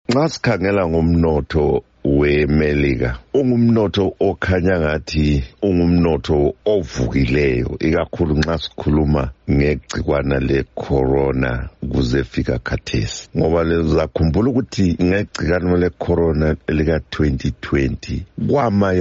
nxa sikhangela ngomnotho weMelika ungumnotho okhanya ngathi ungumnotho ovukileyo, ikakhulu nxa sikhuluma ngegcikwana le-corona kuze fika khathesi, ngoba lezakhumbula ukuthi ngegcikwana le-corona lika-2020 kwama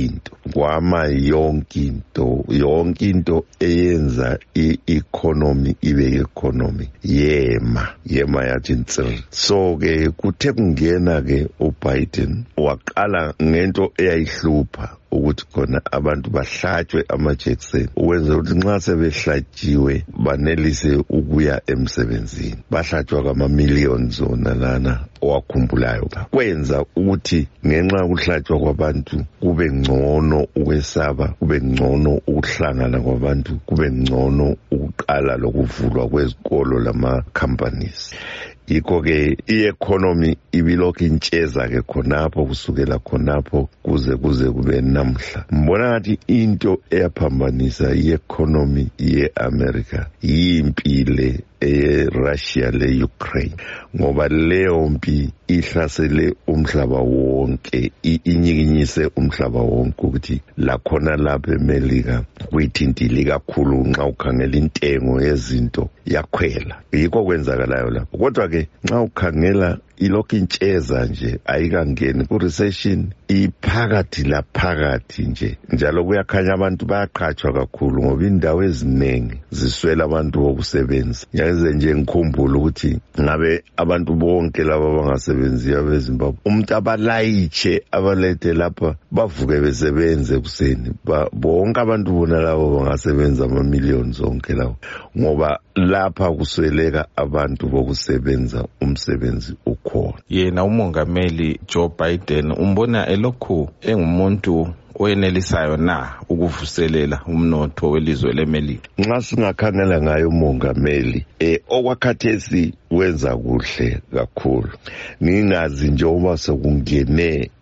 yonke into eyenza i-economy ibe i-economy yema yathi ntsiri. So-ke kuthe kungena-ke uBiden waqala ngento eyayihlupha ukuthi khona abantu bahlatshwe amajekiseni ukwenzela ukuthi nxa sebehlatshiwe banelise ukuya emsebenzini. Bahlatshwa kwama-millions zona lana owakhumbulayo. Kwenza ukuthi ngenxa yokuhlatshwa kwabantu kube ngcono ukwesaba, kube ngcono ukuhlangana kwabantu, kube ngcono ukuqala lokuvulwa kwezikolo lama-companies. Yikho-ke i-economy ibilokhu intsheza-ke khonapho kusukela khonapho kuze kube namhla. Mbona ngathi into eyaphambanisa i-economy ye-America yimpi le eye-Russia le-Ukraine, ngoba leyo mpi ihlasele umhlaba wonke, inyikinyise umhlaba wonke ukuthi lakhona lapha eMelika kuyithintile kakhulu nxa ukhangela intengo yezinto yakhwela. Yikho kwenzakalayo lapho. Kodwa-ke nxa ukhangela ilokhu intsheza nje ayikangeni ku-recession, iphakathi laphakathi nje, njalo kuyakhanya abantu bayaqhatshwa kakhulu ngoba indawo eziningi ziswela abantu bokusebenza. Yaze nje ngikhumbula ukuthi ngabe abantu bonke laba bangasebenziyo abeZimbabwe umuntu abalayitshe abalethe lapha bavuke besebenze ekuseni, bonke abantu bona labo bangasebenza ama-millions zonke lawo, ngoba lapha kusweleka abantu bokusebenza umsebenzi ukhona. Yena umongameli Joe Biden umbona elokhu engumuntu oyenelisayo na ukuvuselela umnotho welizwe leMelika? Nxa singakhangela ngayo umongameli okwakhathesi wenza kuhle kakhulu. Ngingazi nje uba sekungene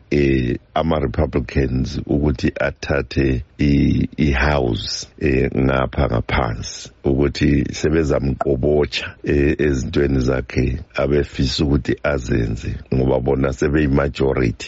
ama-Republicans ukuthi athathe i-house ngapha ngaphansi ukuthi sebezamqobotsha ezintweni zakhe abefisa ukuthi azenze, ngoba bona sebeyi-majority.